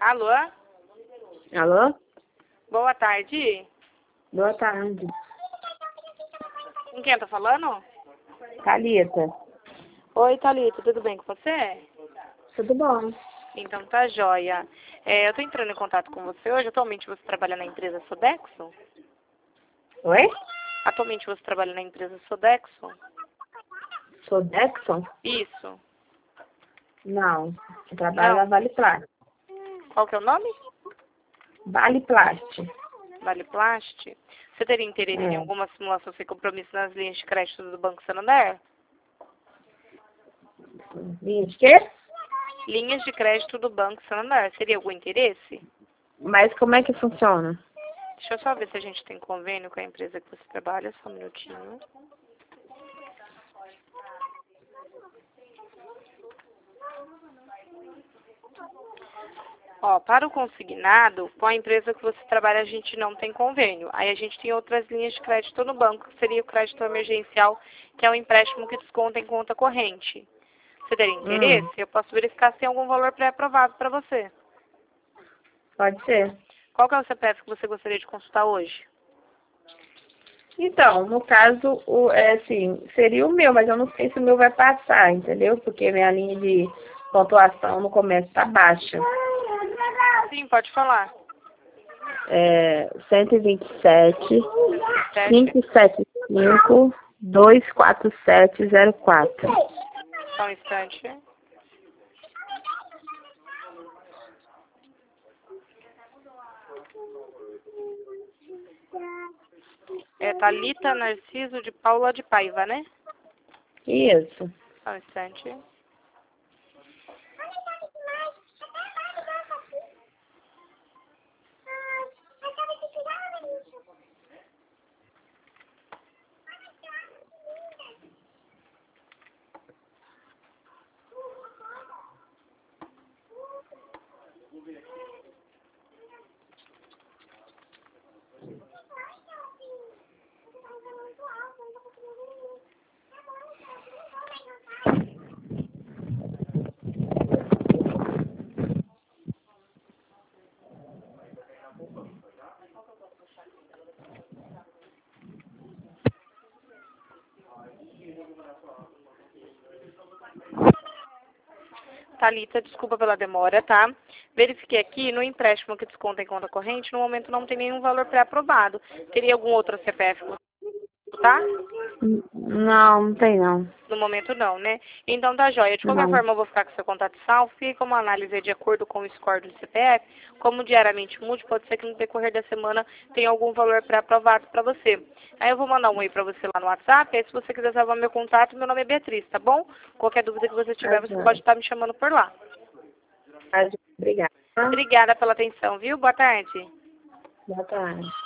Alô? Alô? Boa tarde. Boa tarde. Com quem eu tô falando? Thalita. Oi, Thalita, tudo bem com você? Tudo bom? Então tá joia. Eu tô entrando em contato com você hoje. Atualmente você trabalha na empresa Sodexo? Oi? Atualmente você trabalha na empresa Sodexo? Sou Dexon? Isso. Não. Eu trabalho na Não. Vale Plast. Qual que é o nome? Vale Plast. Vale Plast. Você teria interesse em É. alguma simulação sem compromisso nas linhas de crédito do Banco Santander? Linha quê? Linhas de crédito do Banco Santander. Seria algum interesse? Mas como é que funciona? Deixa eu só ver se a gente tem convênio com a empresa que você trabalha. Só um minutinho. Ó, para o consignado, com a empresa que você trabalha, a gente não tem convênio. Aí a gente tem outras linhas de crédito no banco, que seria o crédito emergencial, que é um empréstimo que desconta em conta corrente. Você teria interesse? Eu posso verificar se tem algum valor pré-aprovado para você. Pode ser. Qual que é o CPF que você gostaria de consultar hoje? Então, no caso, assim, seria o meu, mas eu não sei se o meu vai passar, entendeu? Porque minha linha de pontuação no comércio tá baixa. Sim, pode falar. 127 7, 575 24704. só um instante. É Thalita Narciso de Paula de Paiva, né? Isso. Só um instante. Thalita, desculpa pela demora, tá? Verifiquei aqui, no empréstimo que desconta em conta corrente, no momento não tem nenhum valor pré-aprovado. Teria algum outro CPF, tá? Não, não tem não. No momento não, né? Então tá joia. De qualquer Não. forma, eu vou ficar com seu contato salvo. Fica uma análise de acordo com o score do CPF. Como diariamente mude, pode ser que no decorrer da semana tenha algum valor pré-aprovado para você. Aí eu vou mandar um e-mail para você lá no WhatsApp. Aí se você quiser salvar meu contato, meu nome é Beatriz, tá bom? Qualquer dúvida que você tiver, você pode estar me chamando por lá. Obrigada. Obrigada pela atenção, viu? Boa tarde. Boa tarde.